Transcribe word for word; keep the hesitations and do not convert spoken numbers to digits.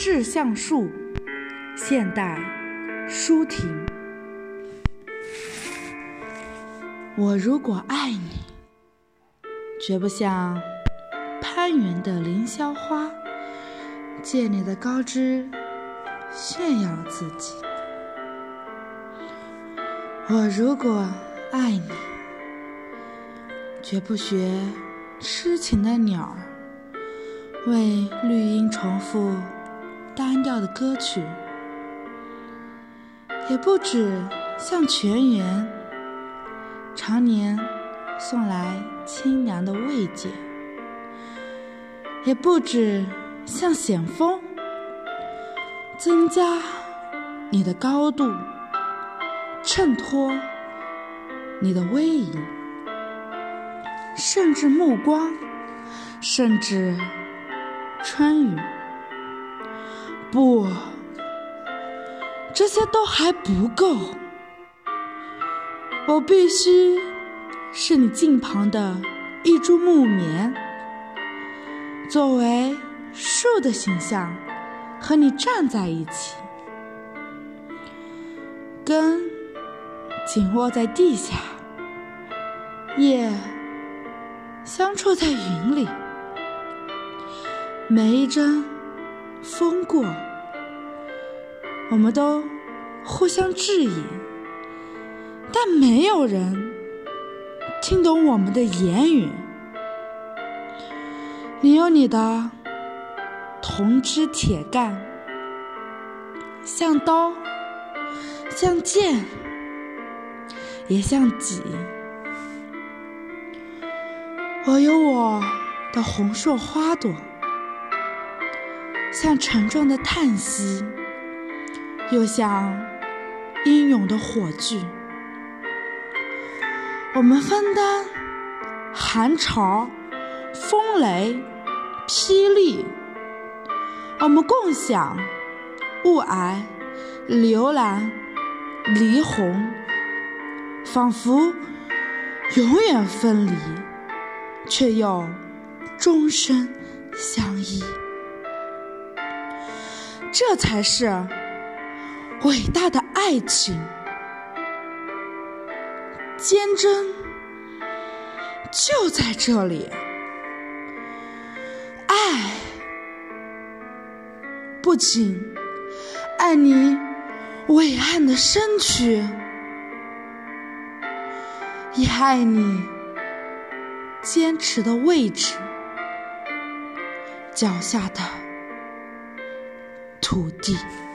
志橡树，现代舒婷。我如果爱你，绝不像攀援的凌霄花，借你的高枝炫耀自己。我如果爱你，绝不学痴情的鸟儿，为绿荫重复单调的歌曲，也不止像泉源常年送来清凉的慰藉，也不止像险峰增加你的高度，衬托你的威仪，甚至目光，甚至春雨。不，这些都还不够，我必须是你近旁的一株木棉，作为树的形象和你站在一起，根紧握在地下，叶相触在云里，每一阵风过，我们都互相质疑，但没有人听懂我们的言语。你有你的铜枝铁干，像刀，像剑，也像戟。我有我的红硕花朵，像沉重的叹息，又像英勇的火炬。我们分担寒潮、风雷、霹雳，我们共享雾霭、流岚、离红，仿佛永远分离，却又终身相依。这才是伟大的爱情，坚贞就在这里。爱不仅爱你伟岸的身躯，也爱你坚持的位置，脚下的土地。